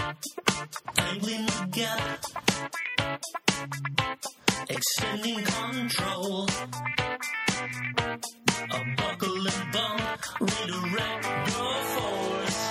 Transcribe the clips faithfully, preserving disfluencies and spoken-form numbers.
Tangling together, extending control. A buckle and bump, redirect your force.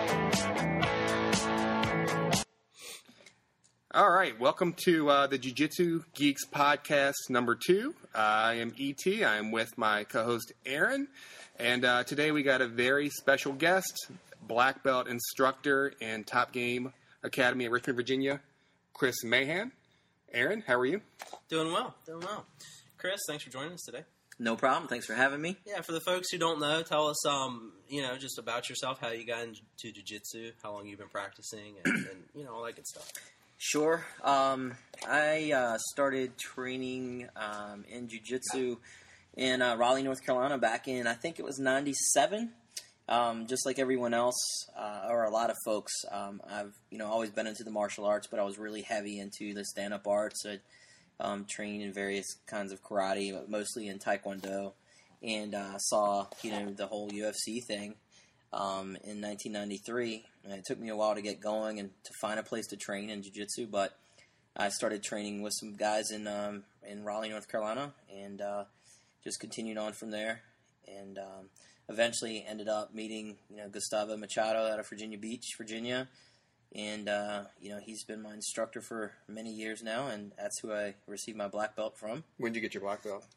All right, welcome to uh, the Jiu-Jitsu Geeks podcast number two. Uh, I am E T. I am with my co-host Aaron, and uh, today we got a very special guest, black belt instructor in Top Game Academy at Richmond, Virginia, Chris Mahan. Aaron, how are you? Doing well, doing well. Chris, thanks for joining us today. No problem. Thanks for having me. Yeah, for the folks who don't know, tell us, um, you know, just about yourself, how you got into jiu-jitsu, how long you've been practicing, and, and you know, all that good stuff. Sure. Um, I uh, started training um, in jiu-jitsu in uh, Raleigh, North Carolina back in, I think it was ninety-seven. Um, just like everyone else, uh, or a lot of folks, um, I've, you know, always been into the martial arts, but I was really heavy into the stand-up arts. I um, trained in various kinds of karate, but mostly in Taekwondo, and uh, saw, you know, the whole U F C thing um, in nineteen ninety-three. And it took me a while to get going and to find a place to train in jiu-jitsu, but I started training with some guys in um, in Raleigh, North Carolina, and uh, just continued on from there, and um, eventually ended up meeting, you know, Gustavo Machado out of Virginia Beach, Virginia, and uh, you know, he's been my instructor for many years now, and that's who I received my black belt from. When did you get your black belt?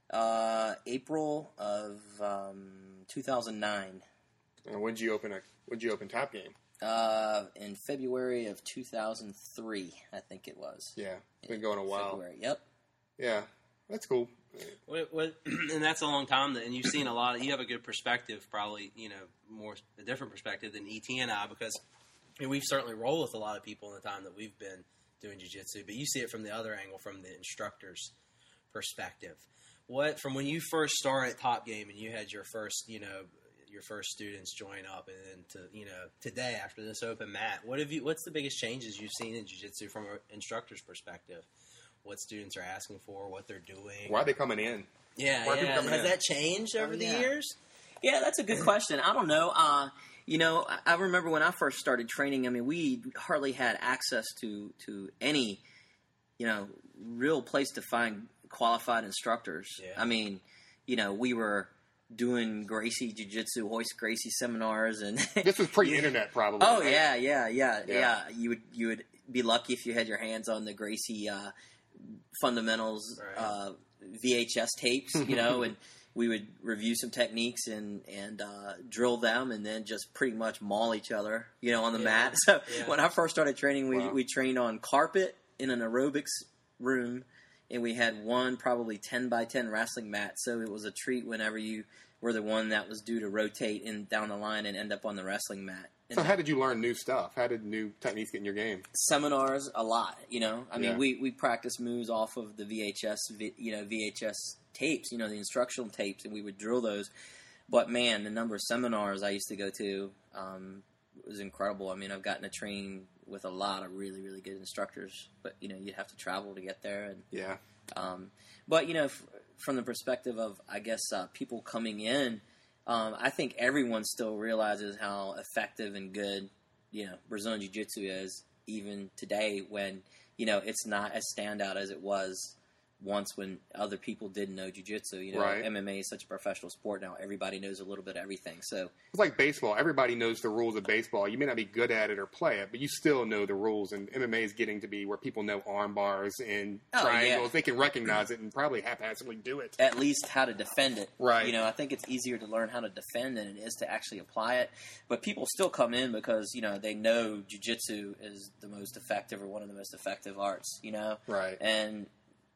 Uh, April of um, two thousand nine. And when did you open a when did you open Top Game? Uh, in February of two thousand three, I think it was. Yeah, it's been going a while. February, yep. Yeah, that's cool. What, what, and that's a long time, and you've seen a lot of, you have a good perspective, probably, you know, more, a different perspective than E T and I, because I mean, we've certainly rolled with a lot of people in the time that we've been doing jiu-jitsu, but you see it from the other angle, from the instructor's perspective. What, from when you first started at Top Game and you had your first, you know, your first students join up, and then to, you know, today after this open mat, what have you, what's the biggest changes you've seen in jiu-jitsu from an instructor's perspective? What students are asking for, what they're doing. Why are they coming in? Yeah, Why yeah. Has in? that changed over Oh, the yeah. years? Yeah, that's a good question. I don't know. Uh, you know, I, I remember when I first started training, I mean, we hardly had access to, to any, you know, real place to find qualified instructors. Yeah. I mean, you know, we were doing Gracie Jiu-Jitsu, Hoist Gracie seminars, and This was pre-internet, probably. oh right? yeah, yeah, yeah, Yeah. yeah. You would you would be lucky if you had your hands on the Gracie uh, fundamentals Right. uh, V H S tapes, you know, and we would review some techniques and and uh, drill them, and then just pretty much maul each other, you know, on the Yeah. mat. So Yeah. when I first started training, we Wow. we trained on carpet in an aerobics room, and we had one probably ten by ten wrestling mat. So it was a treat whenever you were the one that was due to rotate in down the line and end up on the wrestling mat. And So how did you learn new stuff? How did new techniques get in your game? seminars a lot, you know. I mean, Yeah. we, we practice moves off of the V H S, vi- you know, V H S tapes, you know, the instructional tapes, and we would drill those. But man, the number of seminars I used to go to um, was incredible. I mean, I've gotten to train with a lot of really, really good instructors, but you know, you'd have to travel to get there. And Yeah. um, but you know, f- from the perspective of, I guess, uh, people coming in. Um, I think everyone still realizes how effective and good, you know, Brazilian Jiu-Jitsu is, even today when, you know, it's not as standout as it was once when other people didn't know Jiu-Jitsu. You know, Right. M M A is such a professional sport now. Everybody knows a little bit of everything. So, It's like baseball. Everybody knows the rules of baseball. You may not be good at it or play it, but you still know the rules. And M M A is getting to be where people know arm bars and Oh, triangles. yeah. They can recognize it and probably haphazardly do it. at least how to defend it. Right. You know, I think it's easier to learn how to defend than it is to actually apply it. But people still come in because, you know, they know Jiu-Jitsu is the most effective or one of the most effective arts, you know? Right. And,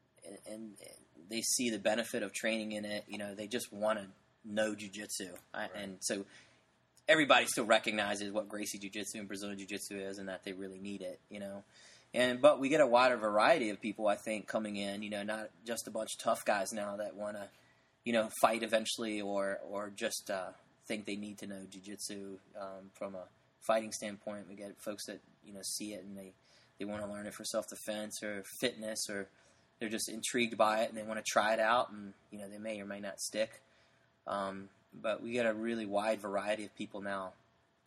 and they see the benefit of training in it. You know, they just want to know Jiu-Jitsu. Right. And so everybody still recognizes what Gracie Jiu-Jitsu and Brazilian Jiu-Jitsu is and that they really need it, you know? And but we get a wider variety of people, I think, coming in. You know, not just a bunch of tough guys now that want to, you know, fight eventually, or or just uh, think they need to know jiu-jitsu um, from a fighting standpoint. We get folks that, you know, see it and they, they want to learn it for self-defense or fitness, or they're just intrigued by it and they want to try it out, and, you know, they may or may not stick. Um, but we get a really wide variety of people now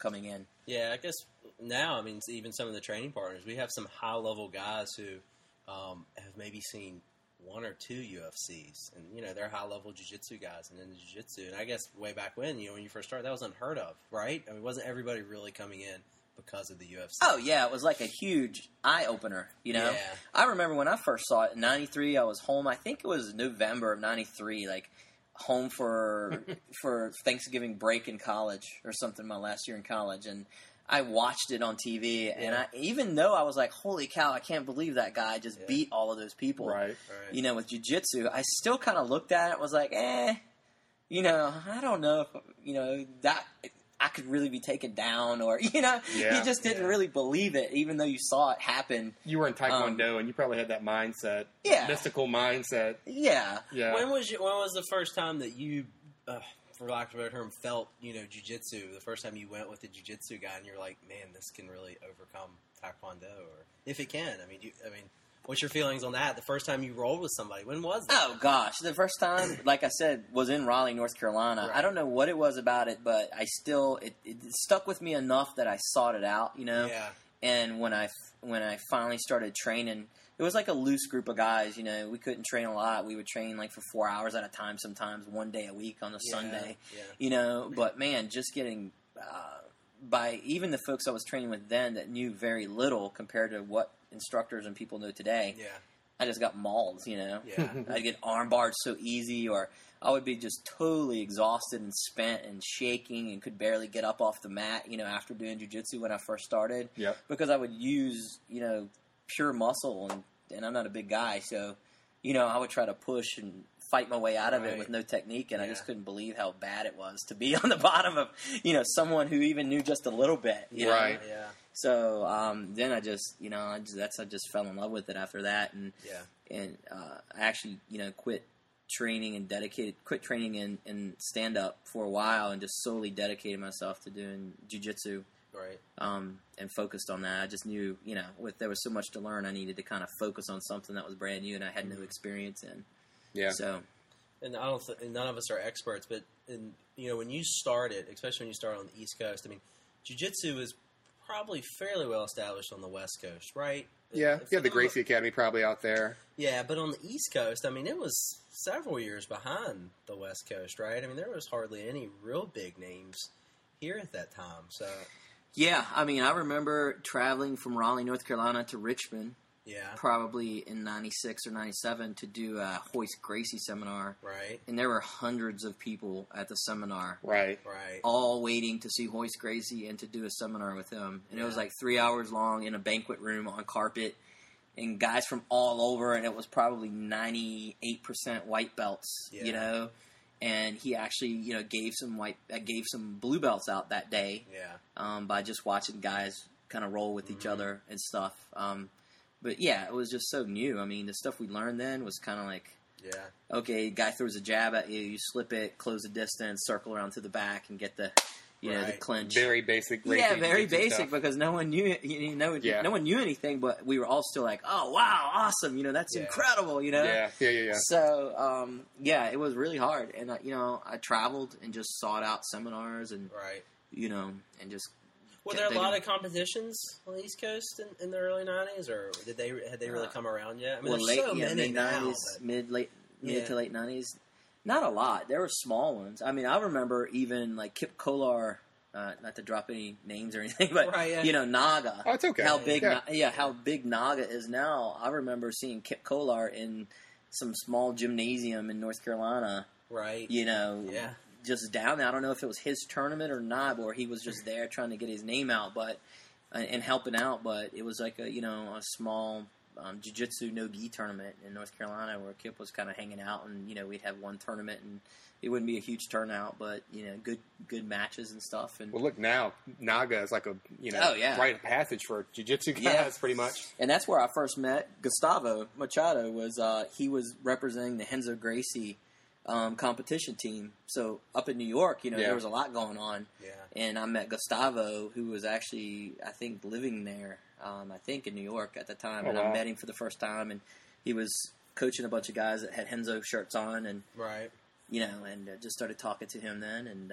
coming in. Yeah, I guess now, I mean, even some of the training partners, we have some high-level guys who um, have maybe seen one or two U F Cs, and, you know, they're high-level jiu-jitsu guys and into jiu-jitsu. And I guess way back when, you know, when you first started, that was unheard of, right? I mean, wasn't everybody really coming in because of the U F C? Oh, yeah, it was like a huge eye-opener, you know? Yeah. I remember when I first saw it in ninety-three, I was home, I think it was November of ninety-three, like, home for for Thanksgiving break in college or something, my last year in college, and I watched it on T V, Yeah. and I, even though I was like, holy cow, I can't believe that guy just Yeah. beat all of those people, Right. Right. you know, with jiu-jitsu, I still kind of looked at it and was like, eh, you know, I don't know if, you know, that I could really be taken down, or, you know, Yeah. you just didn't Yeah. really believe it, even though you saw it happen. You were in Taekwondo, and you probably had that mindset, Um, Yeah. mystical mindset. Yeah. Yeah. When was you, when was the first time that you, uh, for lack of a better term, felt, you know, jiu-jitsu? The first time you went with a jiu-jitsu guy and you're like, man, this can really overcome Taekwondo, or if it can. I mean, you, I mean, what's your feelings on that? The first time you rolled with somebody, when was that? Oh gosh, the first time, like I said, was in Raleigh, North Carolina. Right. I don't know what it was about it, but I still it, it stuck with me enough that I sought it out, you know. Yeah, And when I when I finally started training, it was like a loose group of guys. You know, we couldn't train a lot. We would train like for four hours at a time, sometimes one day a week on a Yeah, Sunday. yeah. You know, but man, just getting uh, by even the folks I was training with then that knew very little compared to what instructors and people know today. yeah, I just got mauled, you know. yeah. I'd get armbarred so easy, or I would be just totally exhausted and spent and shaking and could barely get up off the mat, you know, after doing jiu-jitsu when I first started. Yep. Because I would use, you know, pure muscle, and, and I'm not a big guy, so, you know, I would try to push and fight my way out of Right. it with no technique, and I Yeah. just couldn't believe how bad it was to be on the bottom of, you know, someone who even knew just a little bit. You know? Right. Yeah, So um, then I just, you know, I just, that's I just fell in love with it after that, and yeah, and uh, I actually, you know, quit training and dedicated, quit training in, in stand up for a while, and just solely dedicated myself to doing jiu-jitsu, right. um, and focused on that. I just knew, you know, with there was so much to learn, I needed to kind of focus on something that was brand new and I had no experience in. Yeah. So And I don't. Th- and none of us are experts, but in, you know, when you started, especially when you started on the East Coast, I mean, jiu-jitsu is probably fairly well established on the West Coast, right? Yeah. If- You have the Gracie Academy probably out there. Yeah, but on the East Coast, I mean, it was several years behind the West Coast, right? I mean, there was hardly any real big names here at that time. So, yeah, I mean, I remember traveling from Raleigh, North Carolina to Richmond, yeah, probably in ninety-six or ninety-seven, to do a Hoist Gracie seminar, right, and there were hundreds of people at the seminar, Right. right. all waiting to see Hoist Gracie and to do a seminar with him. And it was Yeah. like three hours long in a banquet room on carpet, and guys from all over, and it was probably ninety-eight percent white belts, Yeah. you know. And he actually, you know, gave some white, uh, gave some blue belts out that day, Yeah, um, by just watching guys kind of roll with each other and stuff. Um, but yeah, it was just so new. I mean, the stuff we learned then was kind of like, yeah, okay, guy throws a jab at you, you slip it, close the distance, circle around to the back, and get the, you know, the Right. clinch. Very basic. Gracie yeah, very jiu-jitsu basic stuff. because no one knew, you know, Yeah. no one knew anything, but we were all still like, oh wow, awesome, you know, that's Yeah. incredible, you know. Yeah. Yeah. Yeah. Yeah. So um, yeah, it was really hard, and uh, you know, I traveled and just sought out seminars, and right. you know, and just Were kept there a digging. lot of competitions on the East Coast in, in the early nineties, or did they had they really Uh, come around yet? I mean, well, there's late, so yeah, many mid now. nineties, but- mid late, mid Yeah. to late nineties. Not a lot. There were small ones. I mean, I remember even like Kip Kolar. Uh, not to drop any names or anything, but Right, yeah. you know, Naga. Oh, it's okay. How big? Yeah. Na- yeah, how big Naga is now. I remember seeing Kip Kolar in some small gymnasium in North Carolina. Right. You know, Yeah. just down there. I don't know if it was his tournament or not, or he was just there trying to get his name out, but uh, and helping out. But it was like a you know a small um, jiu-jitsu no-gi tournament in North Carolina where Kip was kind of hanging out, and you know we'd have one tournament, and it wouldn't be a huge turnout, but you know good good matches and stuff. And Well, look now, Naga is like a you know Oh, yeah. rite of passage for jiu-jitsu guys, Yeah. pretty much. and that's where I first met Gustavo Machado. Was uh, he was representing the Renzo Gracie um, competition team. So up in New York, you know, Yeah. there was a lot going on. Yeah. And I met Gustavo, who was actually, I think, living there, um, I think, in New York at the time. Oh, and wow. I met him for the first time, and he was coaching a bunch of guys that had Renzo shirts on, and, Right. you know, and uh, just started talking to him then. And, uh,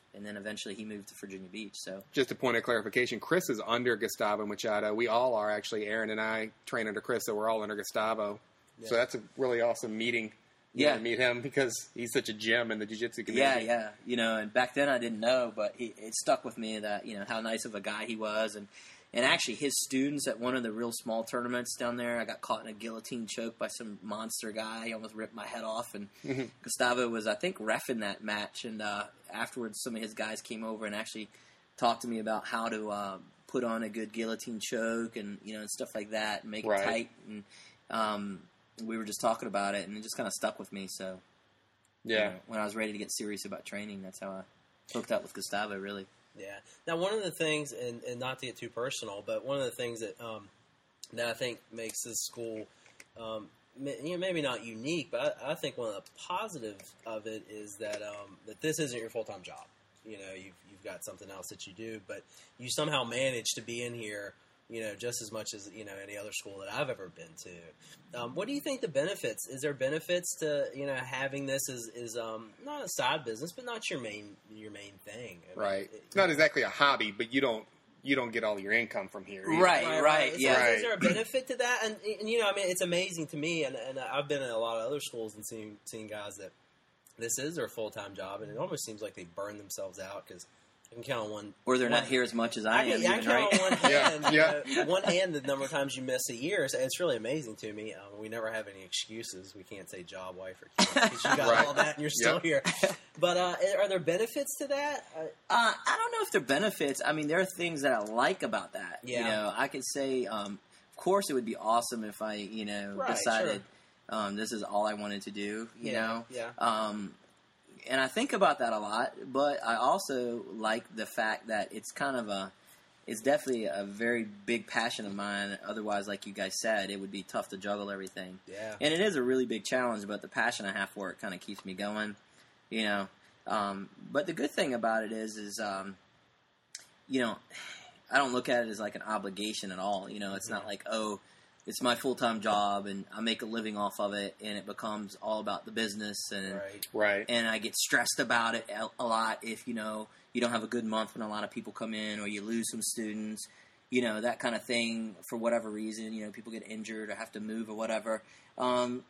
and then eventually he moved to Virginia Beach. So Just a point of clarification, Chris is under Gustavo Machado. We all are, actually. Aaron and I train under Chris, so we're all under Gustavo. Yeah. So that's a really awesome meeting. You Yeah. know, to meet him because he's such a gem in the jiu-jitsu community. yeah, yeah, you know, and back then I didn't know, but he, it stuck with me that you know how nice of a guy he was, and and actually his students at one of the real small tournaments down there, I got caught in a guillotine choke by some monster guy. He almost ripped my head off, and Mm-hmm. Gustavo was I think reffing that match, and uh, afterwards some of his guys came over and actually talked to me about how to uh, put on a good guillotine choke and you know and stuff like that, and make Right. it tight, and um, we were just talking about it, and it just kind of stuck with me. So. Yeah. You know, when I was ready to get serious about training, that's how I hooked up with Gustavo, really. Yeah. Now, one of the things, and, and not to get too personal, but one of the things that um, that I think makes this school, um, ma- you know, maybe not unique, but I, I think one of the positives of it is that um, that this isn't your full time job. You know, you've you've got something else that you do, but you somehow manage to be in here. You know, just as much as you know any other school that I've ever been to. Um, what do you think the benefits? Is there benefits to you know having this as is um, not a side business, but not your main your main thing? I mean, Right. it- It's not exactly a hobby, but you don't you don't get all your income from here. either. Right. right, Is, yeah. there- Right. is there a benefit to that? And, and you know, I mean, it's amazing to me, and, and I've been in a lot of other schools and seen seen guys that this is their full time job, and it almost seems like they burn themselves out because I can count on one. Or they're one, not here as much as I, I am, can, I even, can right? count on one Yeah, hand, yeah. you know, one hand the number of times you miss a year. So it's really amazing to me. Um, we never have any excuses. We can't say job, wife, or kids because you got Right. all that and you're still Yep. here. But uh, are there benefits to that? Uh, Uh, I don't know if they're benefits. I mean, there are things that I like about that. Yeah. You know, I could say, um, of course, it would be awesome if I, you know, Right, decided um, this is all I wanted to do. You Yeah, know, yeah. Um, and I think about that a lot, but I also like the fact that it's kind of a, it's definitely a very big passion of mine. Otherwise, like you guys said, it would be tough to juggle everything. Yeah. And it is a really big challenge, but the passion I have for it kind of keeps me going, you know. Um, but the good thing about it is, is um, you know, I don't look at it as like an obligation at all. You know, it's not like, oh, it's my full-time job and I make a living off of it, and it becomes all about the business, and Right. Right. and I get stressed about it a- a lot if, you know, you don't have a good month when a lot of people come in, or you lose some students, you know, that kind of thing for whatever reason. You know, people get injured or have to move or whatever. Um,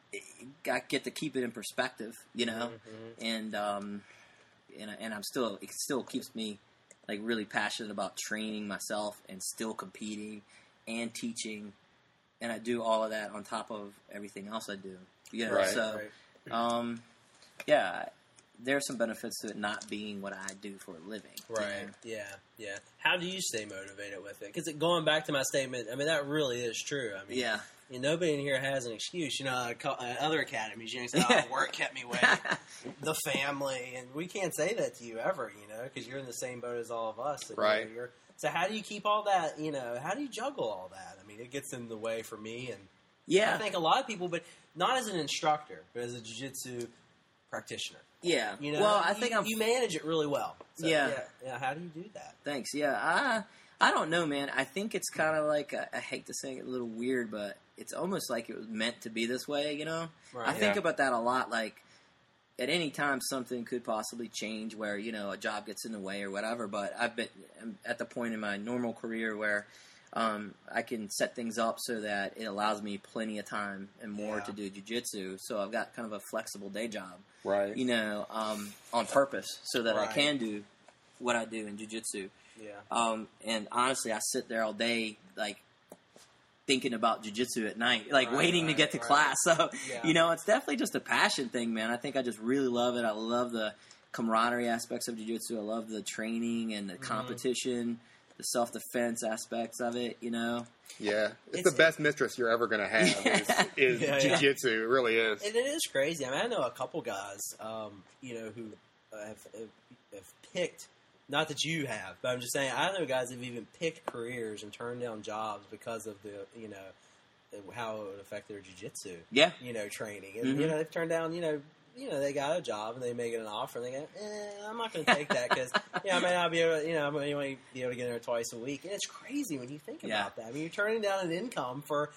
I get to keep it in perspective, you know, Mhm. and um, and, I- and I'm still, it still keeps me like really passionate about training myself and still competing and teaching. And I do all of that on top of everything else I do. You know, Right. so Right. um, yeah, there's some benefits to it not being what I do for a living. you Right. know? Yeah. Yeah. How do you stay motivated with it? Because going back to my statement, I mean that really is true. I mean, Yeah. you know, nobody in here has an excuse. You know, uh, co- uh, other academies, you know, say, "Oh, work kept me away," the family, and we can't say that to you ever. You know, because you're in the same boat as all of us. And, you know, Right. you're, so how do you keep all that? You know, how do you juggle all that? I mean, it gets in the way for me, and Yeah. I think a lot of people, but not as an instructor, but as a jiu-jitsu practitioner. Yeah. You know, well, I you, think I'm. you manage it really well. So, Yeah. yeah. Yeah. How do you do that? Thanks. Yeah. I I don't know, man. I think it's kind of like I, I hate to say it, a little weird, but it's almost like it was meant to be this way. You know. Right. I think Yeah. about that a lot. Like at any time, something could possibly change where you know a job gets in the way or whatever. But I've been I'm at the point in my normal career where. Um, I can set things up so that it allows me plenty of time and more Yeah. to do jiu-jitsu. So I've got kind of a flexible day job, Right. you know, um, on purpose so that Right. I can do what I do in jiu-jitsu. Yeah. Um, and honestly, I sit there all day, like, thinking about jiu-jitsu at night, like, Right, waiting to right, get to right. class. So, Yeah. you know, it's definitely just a passion thing, man. I think I just really love it. I love the camaraderie aspects of jiu-jitsu. I love the training and the Mm-hmm. competition, the self-defense aspects of it, you know. Yeah. It's, It's- the best mistress you're ever going to have is, is Yeah, yeah. jiu-jitsu. It really is. And it is crazy. I mean, I know a couple guys, um, you know, who uh, have, have, have picked, not that you have, but I'm just saying, I know guys have even picked careers and turned down jobs because of the, you know, how it would affect their jiu-jitsu, Yeah. you know, training. And, Mhm. you know, they've turned down, you know, you know, they got a job and they make it an offer and they go, eh, I'm not going to take that because, you know, I may not be able to, you know, I may only be able to get there twice a week. And it's crazy when you think Yeah. about that. I mean, you're turning down an income for,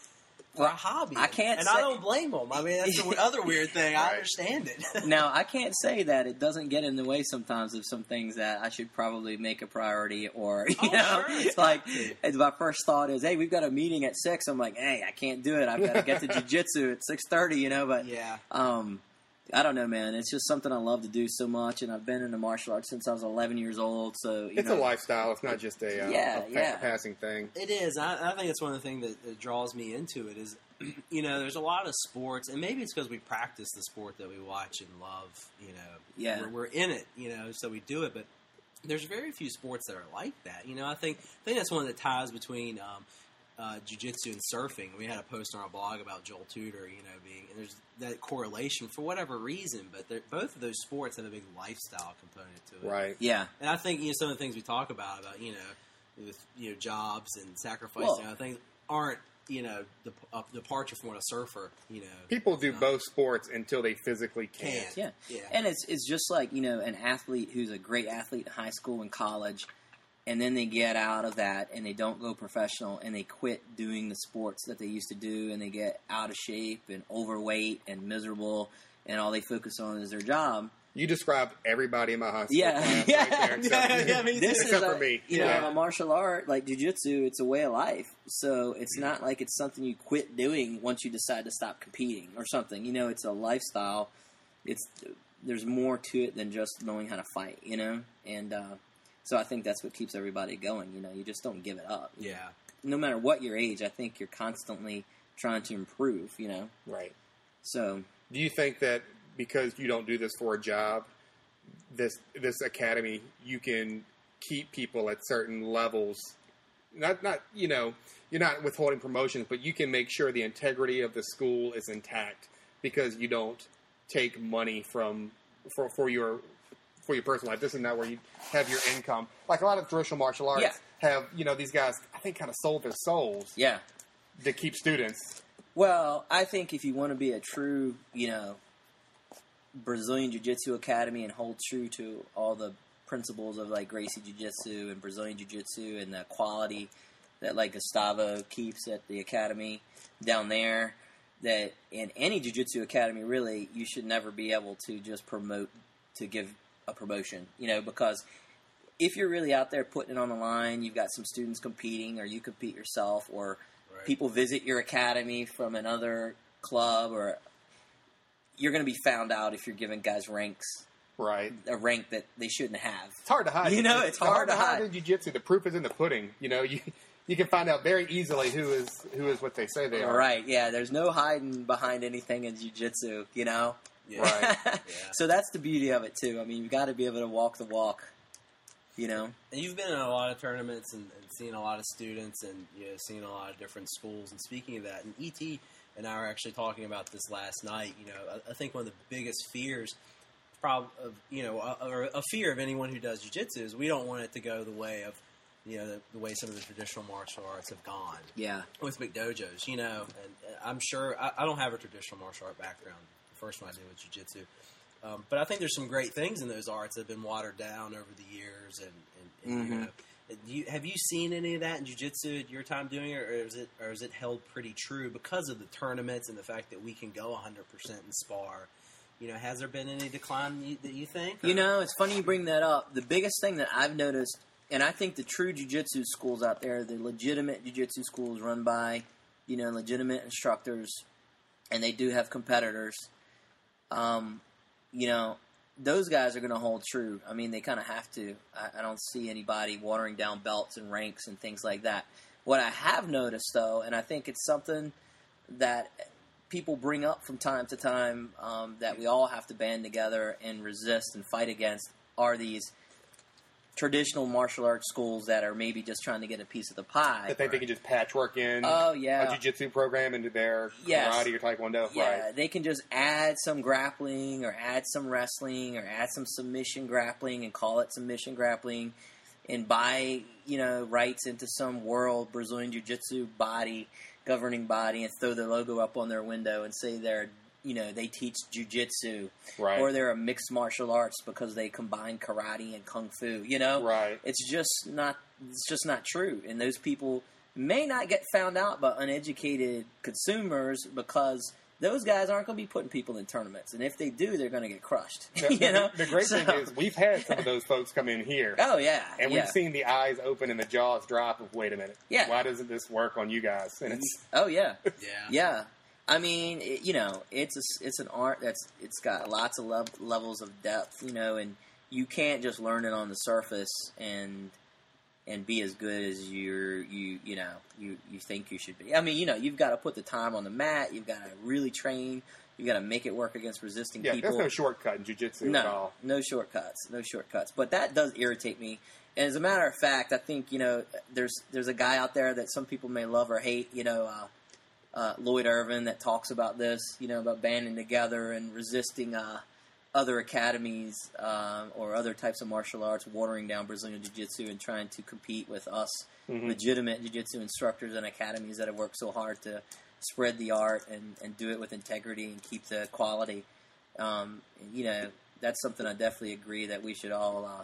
for a hobby. I can't and say- I don't blame them. I mean, that's the other weird thing. I Right. understand it. Now, I can't say that it doesn't get in the way sometimes of some things that I should probably make a priority, or, you Oh, know, sure. it's like, it's my first thought is, hey, we've got a meeting at six. I'm like, hey, I can't do it. I've got to get to jiu-jitsu at six thirty, you know, but, Yeah. um, I don't know, man. It's just something I love to do so much, and I've been in the martial arts since I was eleven years old, so, you It's know. a lifestyle. It's not just a, uh, Yeah, a, pa- yeah. passing thing. It is. I, I think it's one of the things that, that draws me into it is, you know, there's a lot of sports, and maybe it's because we practice the sport that we watch and love, you know. Yeah. We're, we're in it, you know, so we do it, but there's very few sports that are like that. You know, I think I think that's one of the ties between um, uh, jiu-jitsu and surfing. We had a post on our blog about Joel Tudor, you know, being, and there's that correlation for whatever reason, but they're- both of those sports have a big lifestyle component to it. Right. Yeah. And I think, you know, some of the things we talk about, about, you know, with, you know, jobs and sacrifice Well- and other things aren't, you know, the a departure from what a surfer, you know. People do it's not. both sports until they physically Can. can't. Yeah. Yeah. And it's it's just like, you know, an athlete who's a great athlete in high school and college, and then they get out of that and they don't go professional and they quit doing the sports that they used to do, and they get out of shape and overweight and miserable, and all they focus on is their job. You described everybody in my high school Yeah. class Yeah. right there. Except, Yeah, yeah, me too. This except is for a, me. You know, Yeah. a martial art like jiu-jitsu, it's a way of life. So it's not like it's something you quit doing once you decide to stop competing or something. You know, it's a lifestyle. It's there's more to it than just knowing how to fight, you know? And uh, so I think that's what keeps everybody going, you know? You just don't give it up. Yeah. No matter what your age, I think you're constantly trying to improve, you know? Right. So, Do you think that because you don't do this for a job, this this academy, you can keep people at certain levels? Not not you know you're not withholding promotions, but you can make sure the integrity of the school is intact because you don't take money from for for your for your personal life. This is not where you have your income. Like a lot of traditional martial arts Yeah. have, you know, these guys I think kind of sold their souls yeah. to keep students. Well, I think if you want to be a true, you know, Brazilian Jiu-Jitsu Academy and hold true to all the principles of like Gracie Jiu-Jitsu and Brazilian Jiu-Jitsu and the quality that like Gustavo keeps at the academy down there, that in any Jiu-Jitsu Academy really you should never be able to just promote to give a promotion, you know, because if you're really out there putting it on the line, you've got some students competing or you compete yourself or Right. people visit your academy from another club, or you're going to be found out if you're giving guys ranks, Right. a rank that they shouldn't have. It's hard to hide. You know, it's hard to hide. in jiu-jitsu. The proof is in the pudding. You know, you you can find out very easily who is who is what they say they are. Right, yeah, there's no hiding behind anything in jiu-jitsu, you know? Yeah. Right. Yeah. So that's the beauty of it, too. I mean, you've got to be able to walk the walk, you know? And you've been in a lot of tournaments and, and seen a lot of students and, you know, seen a lot of different schools. And speaking of that, and E T and I were actually talking about this last night. You know, I, I think one of the biggest fears, prob- of you know, a, or a fear of anyone who does jiu-jitsu is we don't want it to go the way of, you know, the, the way some of the traditional martial arts have gone Yeah. with McDojos. You know, and, and I'm sure I, I don't have a traditional martial art background. The first one I did was jiu-jitsu. Um, but I think there's some great things in those arts that have been watered down over the years. And, and, and you Mhm. know, do you, have you seen any of that in jiu-jitsu at your time doing it, or is it or is it held pretty true because of the tournaments and the fact that we can go one hundred percent and spar? You know, has there been any decline you, that you think? You or- know, it's funny you bring that up. The biggest thing that I've noticed, and I think the true jiu-jitsu schools out there, the legitimate jiu-jitsu schools run by, you know, legitimate instructors, and they do have competitors, um, you know, those guys are going to hold true. I mean, they kind of have to. I, I don't see anybody watering down belts and ranks and things like that. What I have noticed, though, and I think it's something that people bring up from time to time um, that we all have to band together and resist and fight against, are these traditional martial arts schools that are maybe just trying to get a piece of the pie. That they, they can just patchwork in Oh, yeah. a jiu-jitsu program into their Yes. karate or taekwondo. Yeah, Right. they can just add some grappling or add some wrestling or add some submission grappling and call it submission grappling and buy, you know, rights into some world Brazilian Jiu-Jitsu body, governing body, and throw their logo up on their window and say they're, you know, they teach Jiu-Jitsu. Right. Or they're a mixed martial arts because they combine karate and kung fu, you know? Right. It's just not, it's just not true. And those people may not get found out by uneducated consumers because those guys aren't going to be putting people in tournaments, and if they do, they're going to get crushed. The, you know, the, the great so, thing is we've had some of those folks come in here. Oh yeah, and yeah. we've seen the eyes open and the jaws drop. Of wait a minute, Yeah. why doesn't this work on you guys? And it's Oh yeah, Yeah. yeah. I mean, it, you know, it's a, it's an art that's it's got lots of lev- levels of depth, you know, and you can't just learn it on the surface and and be as good as you're you you know you, you think you should be. I mean, you know, you've got to put the time on the mat. You've got to really train. You've got to make it work against resisting yeah, people. there's no shortcut in jiu-jitsu no, at all. no shortcuts, no shortcuts. But that does irritate me. And as a matter of fact, I think you know there's there's a guy out there that some people may love or hate. You know, uh, uh, Lloyd Irvin that talks about this. You know, about banding together and resisting uh, other academies uh, or other types of martial arts, watering down Brazilian Jiu-Jitsu and trying to compete with us Mhm. legitimate Jiu-Jitsu instructors and academies that have worked so hard to spread the art and, and do it with integrity and keep the quality. Um, you know, that's something I definitely agree that we should all uh,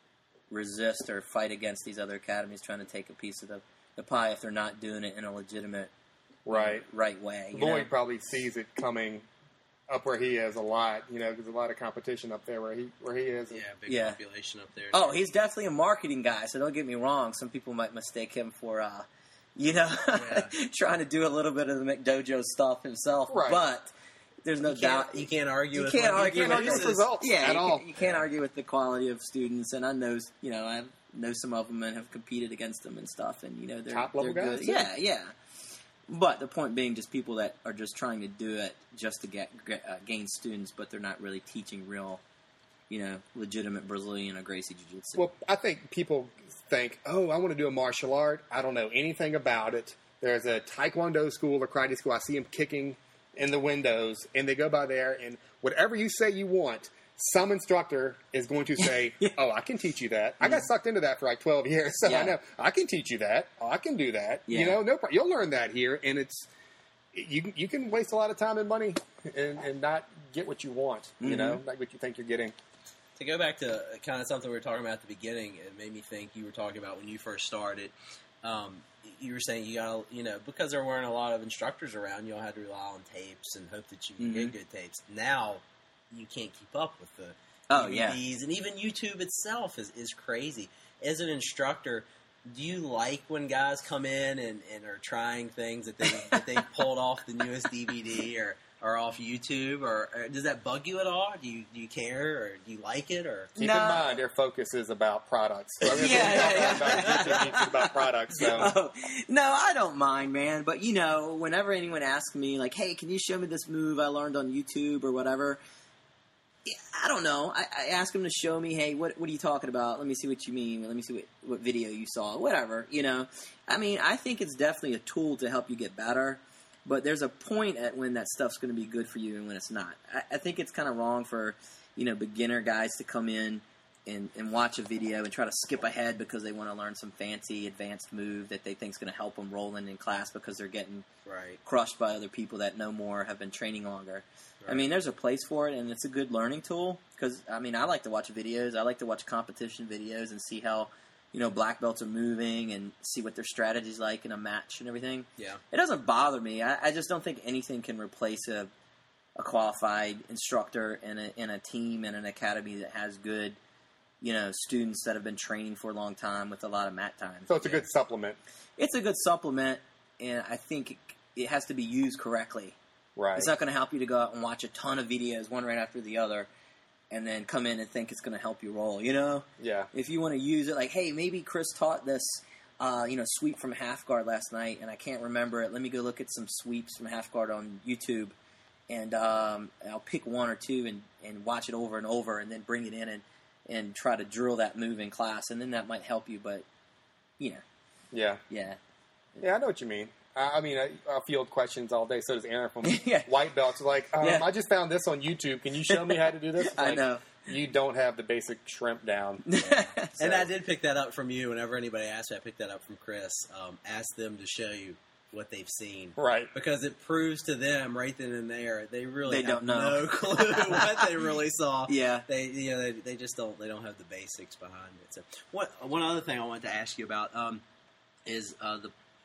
resist or fight against these other academies trying to take a piece of the, the pie if they're not doing it in a legitimate, Right. right way. You Lloyd know? probably sees it coming up where he is a lot. You know, there's a lot of competition up there where he where he is. Yeah, big Yeah. population up there. Oh, he's definitely a marketing guy, so don't get me wrong. Some people might mistake him for, uh, you know, Yeah. trying to do a little bit of the McDojo stuff himself. Right. But there's no you doubt. can't, you can't argue You with can't what- argue can't with argue with this. results Yeah, at you, all. Can, you can't argue with the quality of students, and I know, you know, I know some of them and have competed against them and stuff, and you know, they're Top level they're guys, good. too. Yeah, yeah. But the point being, just people that are just trying to do it just to get, get uh, gain students, but they're not really teaching real, you know, legitimate Brazilian or Gracie Jiu-Jitsu. Well, I think people think, oh, I want to do a martial art. I don't know anything about it. There's a Taekwondo school or karate school. I see them kicking in the windows, and they go by there, and whatever you say you want, some instructor is going to say, oh, I can teach you that. I got sucked into that for like twelve years, so Yeah. I know. I can teach you that. Oh, I can do that. You Yeah. know, no problem. You'll learn that here, and it's you, you can waste a lot of time and money and, and not get what you want, you Mhm. know, not what you think you're getting. To go back to kind of something we were talking about at the beginning, it made me think you were talking about when you first started. Um, you were saying you got to, you know, because there weren't a lot of instructors around, you all had to rely on tapes and hope that you could Mhm. get good tapes. Now, you can't keep up with the Oh, D V Ds, yeah. and even YouTube itself is, is crazy. As an instructor, do you like when guys come in and, and are trying things that they that they pulled off the newest D V D or, or off YouTube, or, or does that bug you at all? Do you do you care, or do you like it, or Keep No. in mind, their focus is about products. So I mean, Yeah, yeah, yeah. about jiu-jitsu, it's about products. So. Oh, no, I don't mind, man. But, you know, whenever anyone asks me, like, hey, can you show me this move I learned on YouTube or whatever, yeah, I don't know. I, I ask them to show me, hey, what what are you talking about? Let me see what you mean. Let me see what, what video you saw. Whatever, you know. I mean, I think it's definitely a tool to help you get better. But there's a point at when that stuff's going to be good for you and when it's not. I, I think it's kind of wrong for, you know, beginner guys to come in and, and watch a video and try to skip ahead because they want to learn some fancy advanced move that they think is going to help them roll in in class because they're getting right? crushed by other people that know more, have been training longer. I Right. mean, there's a place for it, and it's a good learning tool because, I mean, I like to watch videos. I like to watch competition videos and see how, you know, black belts are moving and see what their strategy's like in a match and everything. Yeah. It doesn't bother me. I, I just don't think anything can replace a, a qualified instructor in a, in a team and an academy that has good, you know, students that have been training for a long time with a lot of mat time. So it's a good supplement. It's a good supplement, and I think it, it has to be used correctly. Right. It's not going to help you to go out and watch a ton of videos, one right after the other, and then come in and think it's going to help you roll, you know? Yeah. If you want to use it, like, hey, maybe Chris taught this, uh, you know, sweep from half guard last night, and I can't remember it. Let me go look at some sweeps from half guard on YouTube, and um, I'll pick one or two and, and watch it over and over, and then bring it in and, and try to drill that move in class, and then that might help you, but, you know, Yeah. yeah. Yeah, I know what you mean. I I mean, I, I field questions all day. So does Aaron from Yeah. White Belts. Like, um, Yeah. I just found this on YouTube. Can you show me how to do this? I Like, know. You don't have the basic shrimp down. And I did pick that up from you. Whenever anybody asked me, I picked that up from Chris. Um, ask them to show you what they've seen. Right. Because it proves to them right then and there they really They have don't know. no clue what they really saw. Yeah. They you know they, they just don't they don't have the basics behind it. So what one other thing I wanted to ask you about um, is uh, the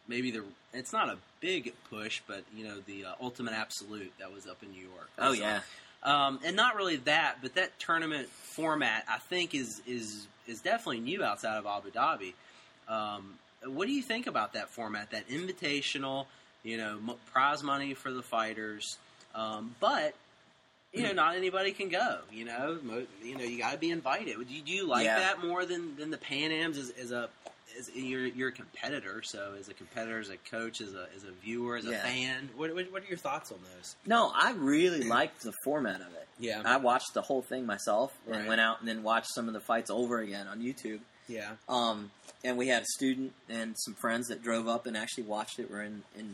maybe the it's not a big push, but you know the uh, Ultimate Absolute that was up in New York. Oh So, yeah, um, and not really that, but that tournament format I think is is is definitely new outside of Abu Dhabi. Um, what do you think about that format? That invitational, you know, m- prize money for the fighters, um, but you know, not anybody can go. You know, Mo, you know, you got to be invited. Do you, do you like Yeah. that more than, than the Pan Ams as, as a as you're you're a competitor? So as a competitor, as a coach, as a as a viewer, as a Yeah. fan, what, what what are your thoughts on those? no, I really liked the format of it. Yeah, I watched the whole thing myself and Right. went out and then watched some of the fights over again on YouTube. yeah, Um, and we had a student and some friends that drove up and actually watched it. We're in in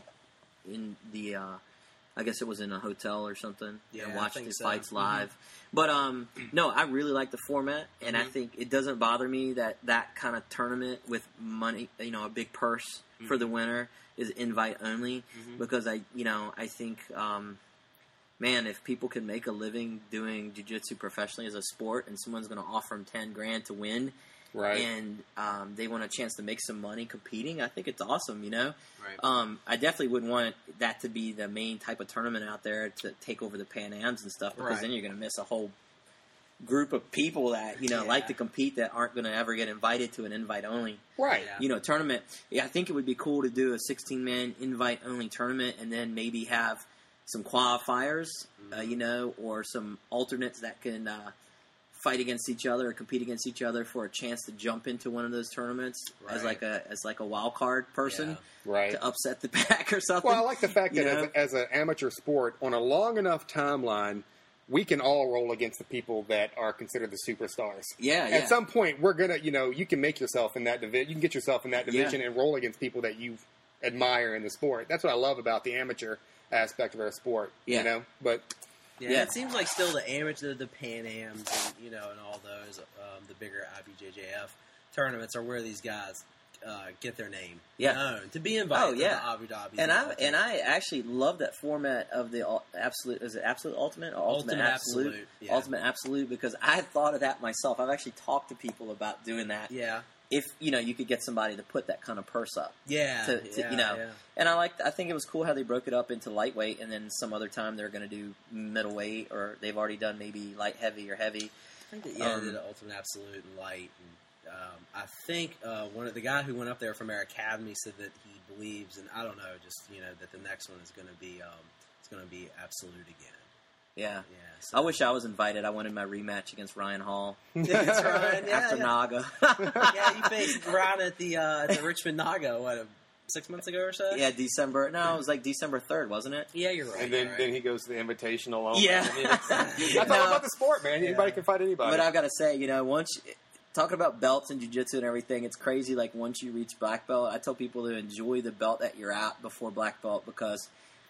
in the, uh, I guess it was in a hotel or something, Yeah, and I watched think the so. fights Mhm. live. But um, no, I really like the format, and I Mhm. think it doesn't bother me that that kind of tournament with money, you know, a big purse for the winner is invite only, Mhm. because I, you know, I think. Um, Man, if people can make a living doing jiu-jitsu professionally as a sport, and someone's going to offer them ten grand to win, Right. and um, they want a chance to make some money competing, I think it's awesome, you know? right. Um, I definitely wouldn't want that to be the main type of tournament out there to take over the Pan Ams and stuff, because Right. then you're going to miss a whole group of people that, you know, Yeah. like to compete that aren't going to ever get invited to an invite-only, Right. Yeah. you know, tournament. Yeah, I think it would be cool to do a sixteen-man invite-only tournament and then maybe have some qualifiers, uh, you know, or some alternates that can uh, fight against each other or compete against each other for a chance to jump into one of those tournaments as Right. like a as like a wild card person Right. to upset the pack or something. Well, I like the fact You that know? as, as an amateur sport, on a long enough timeline, we can all roll against the people that are considered the superstars. Yeah, yeah. At some point, we're gonna, you know, you can make yourself in that division. You can get yourself in that Yeah. division and roll against people that you admire in the sport. That's what I love about the amateur aspect of our sport. Yeah. You know, but Yeah, Yeah. it seems like still the amateur, the Pan Ams, and you know, and all those, um, the bigger I B J J F tournaments are where these guys uh, get their name Yeah. known to be invited Oh, yeah. to the Abu Dhabi. And I and I actually love that format of the ul- absolute is it absolute ultimate or ultimate, Ultimate absolute Absolute, yeah. ultimate absolute, because I had thought of that myself. I've actually talked to people about doing that. yeah, If you know you could get somebody to put that kind of purse up. yeah, To, to, yeah, you know, yeah. and I liked. I think it was cool how they broke it up into lightweight, and then some other time they're going to do middleweight, or they've already done maybe light heavy or heavy. I think that, yeah, Um, they did the Ultimate Absolute and Light. And, um, I think uh, one of the guy who went up there from our academy said that he believes, and I don't know, just you know, that the next one is going to be um, it's going to be Absolute again. Yeah. Yeah, so. I wish I was invited. I wanted my rematch against Ryan Hall That's right. Yeah, after yeah. Naga. yeah, you faced Ryan at the uh, at the Richmond Naga what uh, six months ago or so. Yeah, December. No, it was like December third, wasn't it? yeah, you're right. and then, you're right. then he goes to the Invitational. only. Yeah. I mean, it's, that's all No. about the sport, man. Anybody Yeah. can fight anybody. But I've got to say, you know, once talking about belts and jiu-jitsu and everything, it's crazy. Like once you reach black belt, I tell people to enjoy the belt that you're at before black belt, because,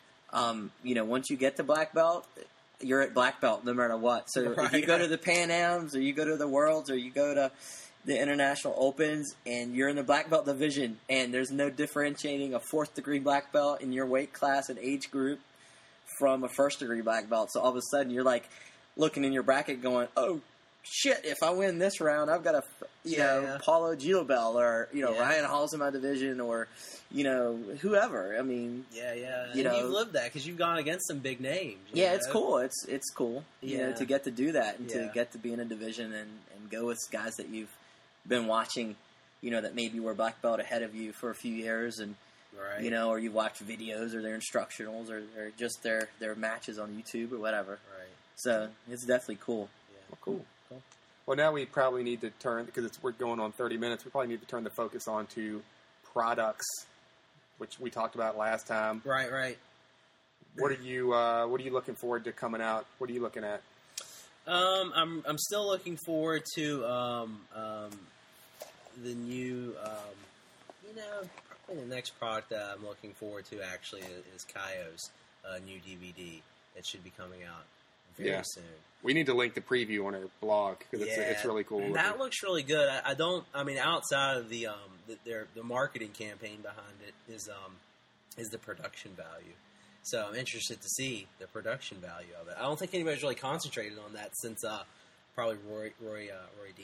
um, you know, once you get to black belt, you're at black belt no matter what. So if you Right. go to the Pan Ams or you go to the Worlds or you go to the International Opens and you're in the black belt division and there's no differentiating a fourth degree black belt in your weight class and age group from a first degree black belt. So all of a sudden you're like looking in your bracket going, oh shit, if I win this round, I've got a, you Yeah, know, yeah. Paulo Gilabel or, you know, Yeah. Ryan Hall's in my division or, you know, whoever. I mean, yeah, yeah. you and know- you've lived that because you've gone against some big names. you yeah, it's know? cool. It's, it's cool, you know, Yeah. to get to do that and to Yeah. get to be in a division and, and go with guys that you've been watching, you know, that maybe were black belt ahead of you for a few years and, Right. you know, or you watch videos or their instructionals or, or just their, their matches on YouTube or whatever. Right. So it's definitely cool. Yeah. Well, cool. Cool. Well, now we probably need to turn, because it's, we're going on thirty minutes, we probably need to turn the focus on to products, which we talked about last time. Right. Right. What are you uh, What are you looking forward to coming out? What are you looking at? Um, I'm I'm still looking forward to um, um, the new um, you know probably the next product that I'm looking forward to actually is, is Kaio's uh, new D V D that should be coming out very Yeah. soon. We need to link the preview on our blog because it's Yeah, it's really cool. That looking. looks really good. I, I don't. I mean, outside of the um the, their the marketing campaign behind it is um is the production value. So I'm interested to see the production value of it. I don't think anybody's really concentrated on that since uh probably Roy Roy uh, Roy Dean.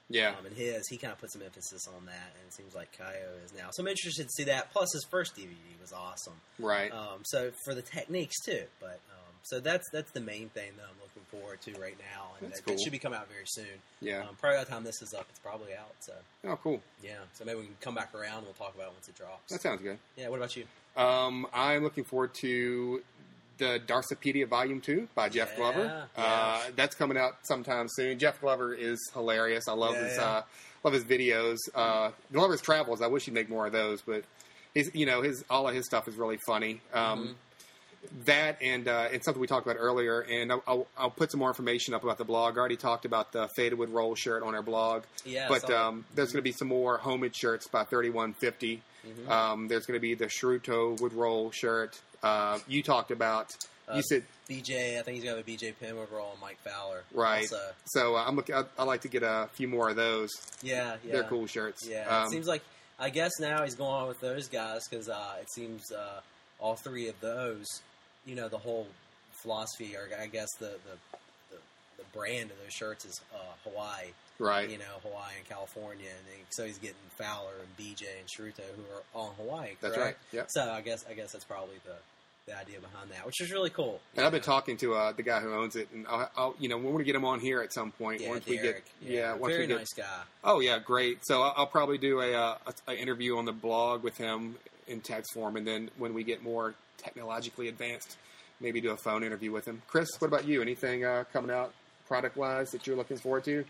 Yeah. Um, and his, he kind of put some emphasis on that, and it seems like Kaio is now. So I'm interested to see that. Plus, his first D V D was awesome. Right. Um, so for the techniques too, but um, so that's that's the main thing that I'm looking forward to right now, and That's that, that cool. should be coming out very soon. Yeah. Um, probably by the time this is up, it's probably out. So Oh, cool. yeah, so maybe we can come back around and we'll talk about it once it drops. That sounds good. Yeah. What about you? Um, I'm looking forward to the Darcypedia Volume Two by Jeff Yeah, Glover. yeah. Uh, that's coming out sometime soon. Jeff Glover is hilarious. I love Yeah, his yeah. uh, love his videos. Uh, Glover's travels. I wish he'd make more of those, but his you know his all of his stuff is really funny. Um, Mm-hmm. That and uh, and something we talked about earlier, and I'll, I'll, I'll put some more information up about the blog. I already talked about the Faded Wood Roll shirt on our blog, Yeah, I but saw that. um, there's going to be some more homemade shirts by thirty-one fifty. Mm-hmm. Um, there's going to be the Shruto Wood Roll shirt. Uh, you talked about. Uh, you said B J, I think he's got a B J Penn overall and Mike Fowler. right. Also. So uh, I'm looking. I, I like to get a few more of those. Yeah, yeah. They're cool shirts. Yeah, Um, it seems like I guess now he's going on with those guys because uh, it seems uh, all three of those, you know, the whole philosophy, or I guess the the, the, the brand of those shirts is uh, Hawaii. right. You know, Hawaii and California, and then, so he's getting Fowler and B J and Shruto who are all in Hawaii. That's correct? right. Yep. So I guess I guess that's probably the the idea behind that, which is really cool. And I've been you know? talking to uh, the guy who owns it, and I'll, I'll you know we want to get him on here at some point. Yeah, once Derek. we get yeah, once very we get, nice guy. Oh yeah, great. So I'll, I'll probably do a, uh, a, a interview on the blog with him in text form, and then when we get more technologically advanced, maybe do a phone interview with him. Chris, what about you? Anything uh, coming out product wise that you're looking forward to?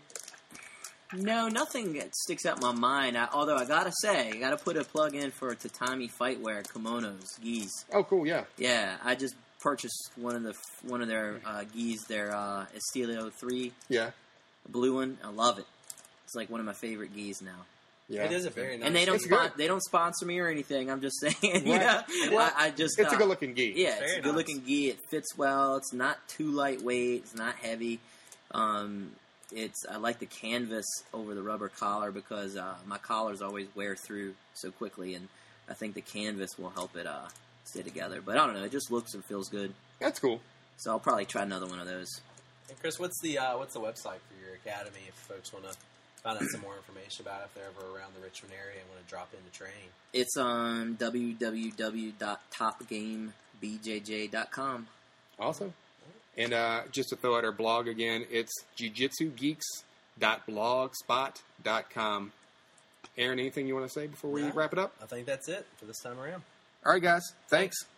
No, nothing that sticks out in my mind. I, although I gotta say, I gotta put a plug in for Tatami Fightwear kimonos, gis. Oh, cool. Yeah. Yeah, I just purchased one of the one of their uh, gis, their uh, Estilio three, Yeah. blue one. I love it. It's like one of my favorite gis now. Yeah. It is a very nice. And they don't It's spon- good. they don't sponsor me or anything. I'm just saying. Right. Yeah, Well, I, I just It's uh, a good looking gi. Yeah, it's Very a good looking nice. gi. It fits well. It's not too lightweight. It's not heavy. Um, it's I like the canvas over the rubber collar because uh, my collars always wear through so quickly, and I think the canvas will help it uh, stay together. But I don't know. It just looks and feels good. That's cool. So I'll probably try another one of those. And Chris, what's the uh, what's the website for your academy if folks want to find out some more information about it, if they're ever around the Richmond area and want to drop in to train? It's on w w w dot top game b j j dot com. Awesome. And uh, just to throw out our blog again, it's jujitsu geeks dot blogspot dot com. Aaron, anything you want to say before we No. wrap it up? I think that's it for this time around. All right, guys. Thanks.